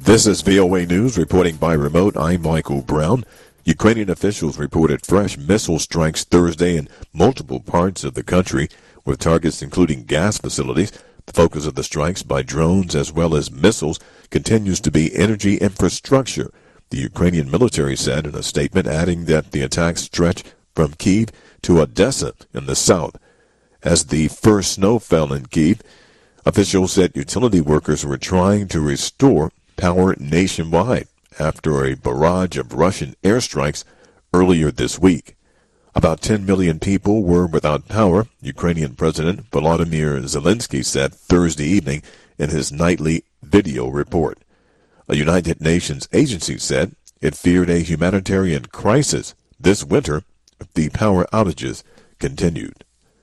This is VOA News reporting by remote. I'm Michael Brown. Ukrainian officials reported fresh missile strikes Thursday in multiple parts of the country, with targets including gas facilities. The focus of the strikes by drones as well as missiles continues to be energy infrastructure, the Ukrainian military said in a statement, adding that the attacks stretch from Kyiv to Odessa in the south. As the first snow fell in Kyiv, officials said utility workers were trying to restore power nationwide after a barrage of Russian airstrikes earlier this week. About 10 million people were without power, Ukrainian President Volodymyr Zelensky said Thursday evening in his nightly video report. A United Nations agency said it feared a humanitarian crisis this winter if the power outages continued.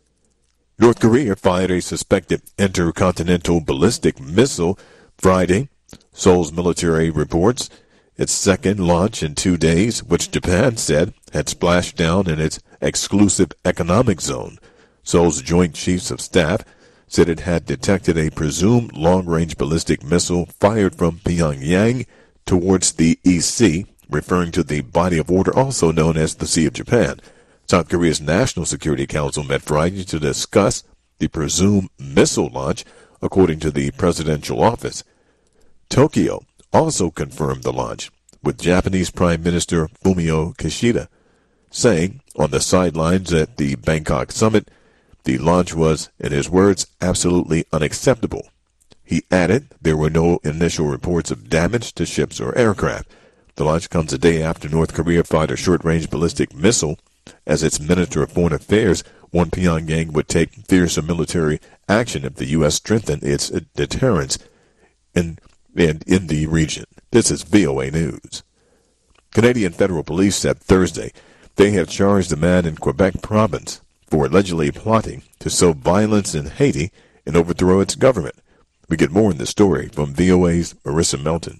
North Korea fired a suspected intercontinental ballistic missile Friday. Seoul's military reports its second launch in 2 days, which Japan said had splashed down in its exclusive economic zone. Seoul's Joint Chiefs of Staff said it had detected a presumed long-range ballistic missile fired from Pyongyang towards the EC, referring to the body of water also known as the Sea of Japan. South Korea's National Security Council met Friday to discuss the presumed missile launch, according to the presidential office. Tokyo also confirmed the launch, with Japanese Prime Minister Fumio Kishida saying on the sidelines at the Bangkok summit the launch was, in his words, absolutely unacceptable. He added there were no initial reports of damage to ships or aircraft. The launch comes a day after North Korea fired a short-range ballistic missile, as its Minister of Foreign Affairs warned Pyongyang would take fiercer military action if the U.S. strengthened its deterrence in the region. This is VOA News. Canadian federal police said Thursday they have charged a man in Quebec province for allegedly plotting to sow violence in Haiti and overthrow its government. We get more in the story from VOA's Marissa Melton.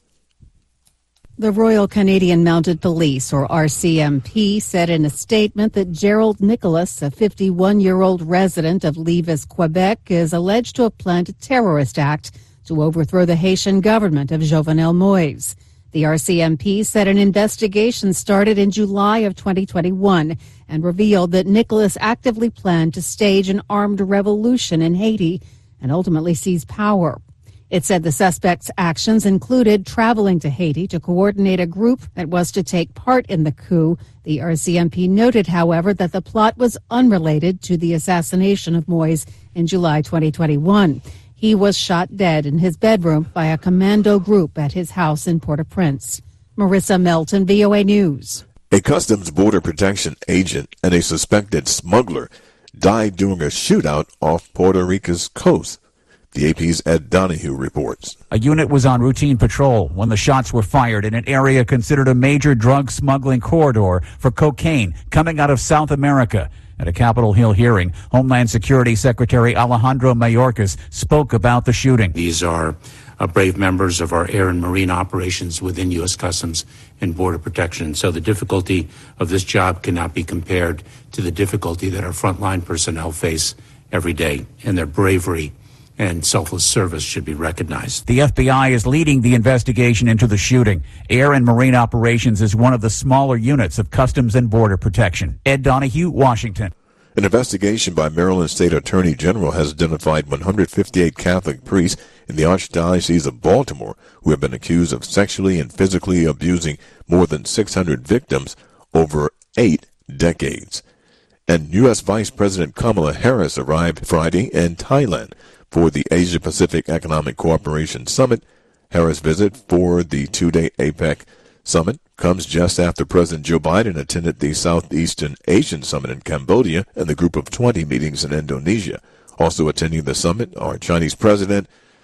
The Royal Canadian Mounted Police, or RCMP, said in a statement that Gerald Nicholas, a 51-year-old resident of Lévis, Quebec, is alleged to have planned a terrorist act to overthrow the Haitian government of Jovenel Moïse. The RCMP said an investigation started in July of 2021 and revealed that Nicholas actively planned to stage an armed revolution in Haiti and ultimately seize power. It said the suspect's actions included traveling to Haiti to coordinate a group that was to take part in the coup. The RCMP noted, however, that the plot was unrelated to the assassination of Moïse in July 2021. He was shot dead in his bedroom by a commando group at his house in Port-au-Prince. Marissa Melton, VOA News. A Customs Border Protection agent and a suspected smuggler died during a shootout off Puerto Rico's coast. The AP's Ed Donahue reports. A unit was on routine patrol when the shots were fired in an area considered a major drug smuggling corridor for cocaine coming out of South America. At a Capitol Hill hearing, Homeland Security Secretary Alejandro Mayorkas spoke about the shooting. These are brave members of our air and marine operations within U.S. Customs and Border Protection. So the difficulty of this job cannot be compared to the difficulty that our frontline personnel face every day, and their bravery and selfless service should be recognized. The FBI is leading the investigation into the shooting. Air and Marine Operations is one of the smaller units of Customs and Border Protection. Ed Donahue, Washington. An investigation by Maryland State Attorney General has identified 158 Catholic priests in the Archdiocese of Baltimore who have been accused of sexually and physically abusing more than 600 victims over 8 decades. And U.S. Vice President Kamala Harris arrived Friday in Thailand for the Asia-Pacific Economic Cooperation Summit. Harris' visit for the 2-day APEC Summit comes just after President Joe Biden attended the Southeastern Asian Summit in Cambodia and the Group of 20 meetings in Indonesia. Also attending the summit are Chinese President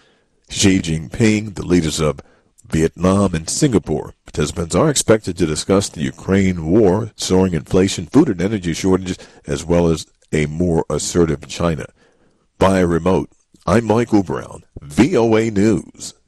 Xi Jinping, the leaders of Vietnam and Singapore. Participants are expected to discuss the Ukraine war, soaring inflation, food and energy shortages, as well as a more assertive China. By remote, I'm Michael Brown, VOA News.